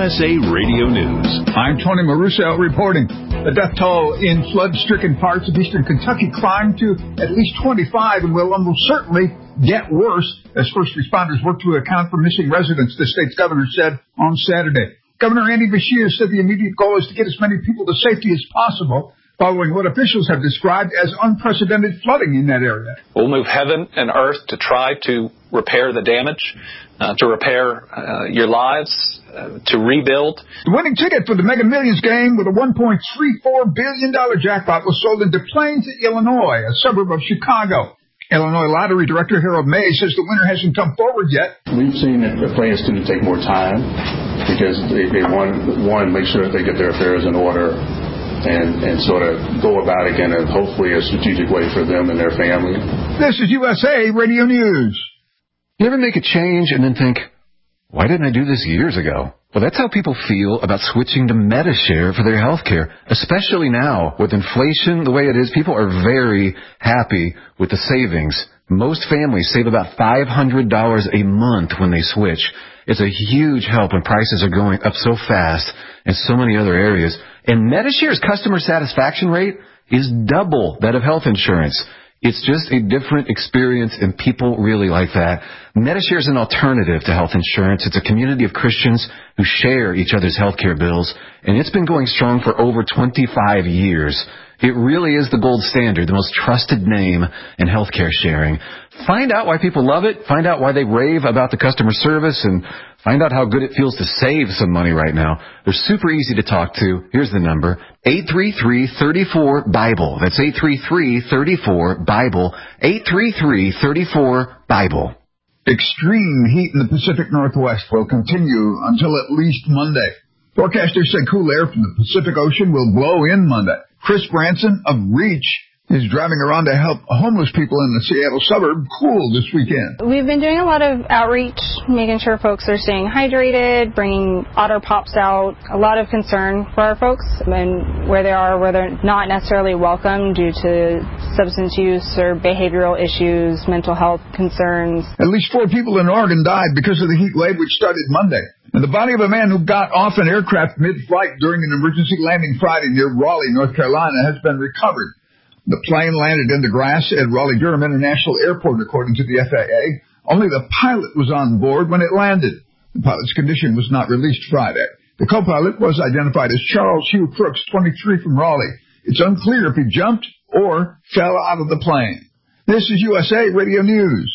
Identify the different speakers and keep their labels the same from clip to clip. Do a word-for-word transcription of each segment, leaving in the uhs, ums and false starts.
Speaker 1: S A Radio News.
Speaker 2: I'm Tony Maruso reporting. The death toll in flood-stricken parts of eastern Kentucky climbed to at least twenty-five and will almost certainly get worse as first responders work to account for missing residents, the state's governor said on Saturday. Governor Andy Beshear said the immediate goal is to get as many people to safety as possible, following what officials have described as unprecedented flooding in that area.
Speaker 3: We'll move heaven and earth to try to repair the damage, uh, to repair uh, your lives, uh, to rebuild.
Speaker 2: The winning ticket for the Mega Millions game with a one point three four billion dollars jackpot was sold in Des Plaines, Illinois, a suburb of Chicago. Illinois Lottery Director Harold May says the winner hasn't come forward yet.
Speaker 4: We've seen that the players tend to take more time because they, they want, one, make sure that they get their affairs in order and, and sort of go about it in a hopefully a strategic way for them and their family.
Speaker 2: This is U S A Radio News.
Speaker 5: You ever make a change and then think, why didn't I do this years ago? Well, that's how people feel about switching to Medi-Share for their health care, especially now. With inflation the way it is, people are very happy with the savings. Most families save about five hundred dollars a month when they switch. It's a huge help when prices are going up so fast in so many other areas. And Medi-Share's customer satisfaction rate is double that of health insurance. It's just a different experience, and people really like that. Medi-Share is an alternative to health insurance. It's a community of Christians who share each other's health care bills, and it's been going strong for over twenty-five years. It really is the gold standard, the most trusted name in healthcare sharing. Find out why people love it. Find out why they rave about the customer service, and find out how good it feels to save some money right now. They're super easy to talk to. Here's the number, eight three three, three four, BIBLE. That's eight three three, three four, BIBLE, eight three three, three four, BIBLE.
Speaker 2: Extreme heat in the Pacific Northwest will continue until at least Monday. Forecasters say cool air from the Pacific Ocean will blow in Monday. Chris Branson of Reach is driving around to help homeless people in the Seattle suburb cool this weekend.
Speaker 6: We've been doing a lot of outreach, making sure folks are staying hydrated, bringing Otter Pops out. A lot of concern for our folks and where they are, where they're not necessarily welcome due to substance use or behavioral issues, mental health concerns.
Speaker 2: At least four people in Oregon died because of the heat wave, which started Monday. And the body of a man who got off an aircraft mid-flight during an emergency landing Friday near Raleigh, North Carolina, has been recovered. The plane landed in the grass at Raleigh-Durham International Airport, according to the F A A. Only the pilot was on board when it landed. The pilot's condition was not released Friday. The co-pilot was identified as Charles Hugh Crooks, twenty-three, from Raleigh. It's unclear if he jumped or fell out of the plane. This is U S A Radio News.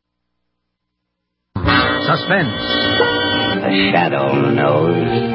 Speaker 7: Suspense.
Speaker 8: The shadow knows.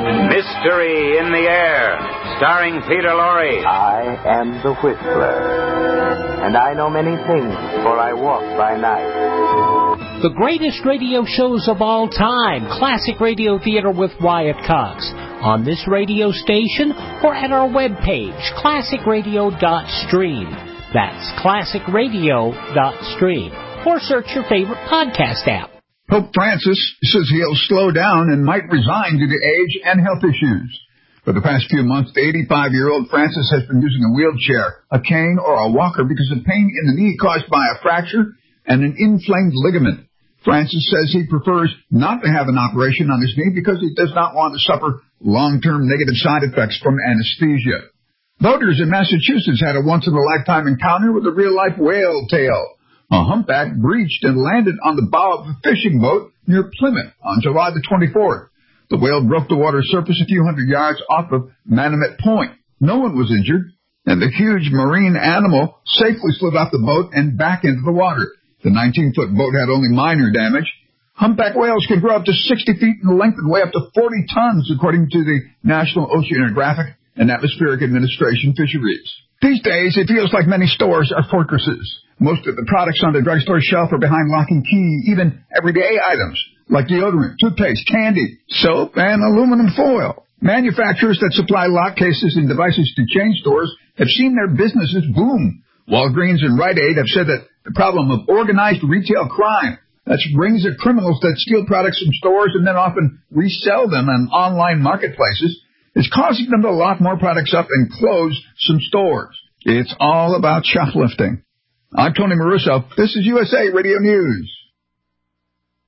Speaker 7: Mystery in the air, starring Peter Lorre.
Speaker 8: I am the Whistler, and I know many things, for I walk by night.
Speaker 9: The greatest radio shows of all time, Classic Radio Theater with Wyatt Cox, on this radio station or at our webpage, classic radio dot stream. That's classic radio dot stream. Or search your favorite podcast app.
Speaker 2: Pope Francis says he'll slow down and might resign due to age and health issues. For the past few months, the eighty-five-year-old Francis has been using a wheelchair, a cane, or a walker because of pain in the knee caused by a fracture and an inflamed ligament. Francis says he prefers not to have an operation on his knee because he does not want to suffer long-term negative side effects from anesthesia. Voters in Massachusetts had a once-in-a-lifetime encounter with a real-life whale tail. A humpback breached and landed on the bow of a fishing boat near Plymouth on July the twenty-fourth. The whale broke the water's surface a few hundred yards off of Manamet Point. No one was injured, and the huge marine animal safely slid off the boat and back into the water. The nineteen-foot boat had only minor damage. Humpback whales can grow up to sixty feet in length and weigh up to forty tons, according to the National Oceanographic and Atmospheric Administration Fisheries. These days, it feels like many stores are fortresses. Most of the products on the drugstore shelf are behind lock and key, even everyday items like deodorant, toothpaste, candy, soap, and aluminum foil. Manufacturers that supply lock cases and devices to chain stores have seen their businesses boom. Walgreens and Rite Aid have said that the problem of organized retail crime, that's rings of criminals that steal products from stores and then often resell them on online marketplaces, is causing them to lock more products up and close some stores. It's all about shoplifting. I'm Tony Maruso. This is U S A Radio News.